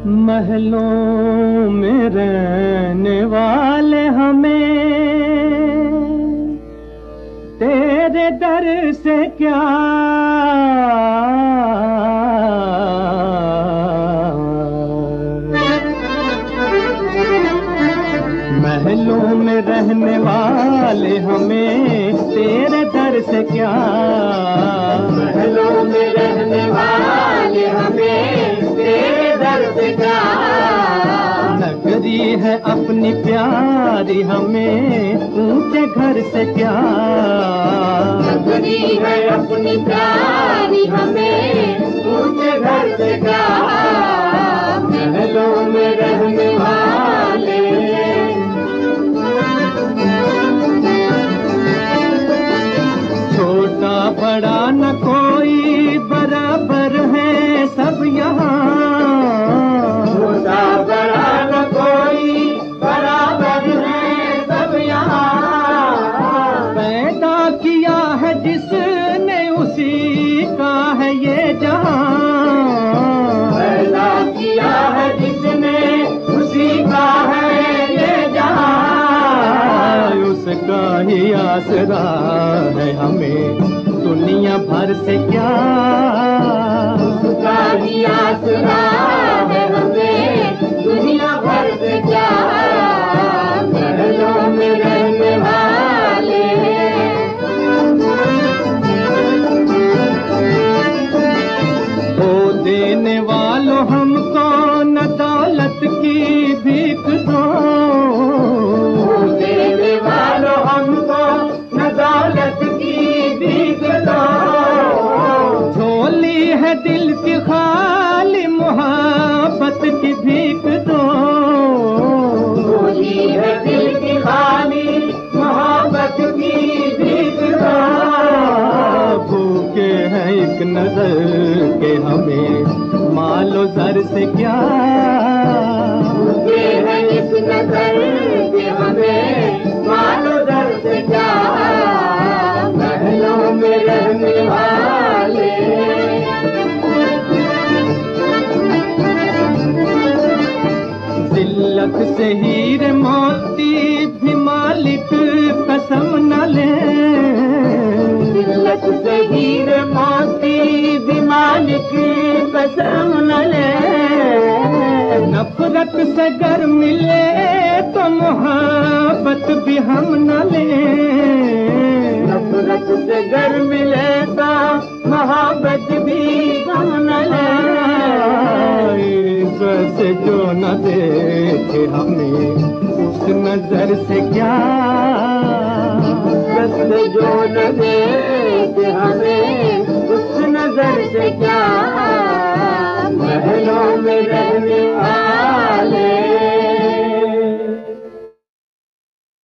महलों में रहने वाले हमें तेरे दर से क्या महलों में रहने वाले हमें तेरे दर से क्या, महलों में रहने वाले हमें तेरे दर से क्या। नगरी है अपनी प्यारी हमें ऊंचे घर से क्या, नगरी है अपनी प्यारी हमें ऊंचे घर से क्या। महलों में रहने वाले छोटा बड़ा न कोई बराबर है सब यहाँ, छोटा बड़ा न कोई बराबर है सब यहाँ। पैदा किया है जिसने उसी का है ये जहाँ, पैदा किया है जिसने उसी का है ये जहाँ। उसका ही आसरा है हमें दुनिया भर से क्या, उसका ही आसरा है हमें दुनिया भर से क्या। महलों में रहने वाले ओ देने वालों हमको न दौलत की भीख दो, देने वालों हमको न दौलत की भीख दो। झोली है दिल की खाली मोहब्बत की भीख दो, झोली है दिल की खाली मोहब्बत की भीख दो। भूखे हैं एक नजर के हमें मालो जर से क्या, भूखे हैं इस नजर के हमें मालो दर से क्या। महलों में रहने वाले जिल्लत से हीरे मोती भी मालिक कसम न ले, जिल्लत से हीरे मोती भी मालिक कसम न ले। नफरत से गर मिले तो मोहब्बत भी हम न ले, नफरत से गर मिले तो मोहब्बत भी हम न ले। इज्जत से जो न देखे हमें उस नजर से क्या, इज्जत से जो न देखे हमें उस नजर से क्या।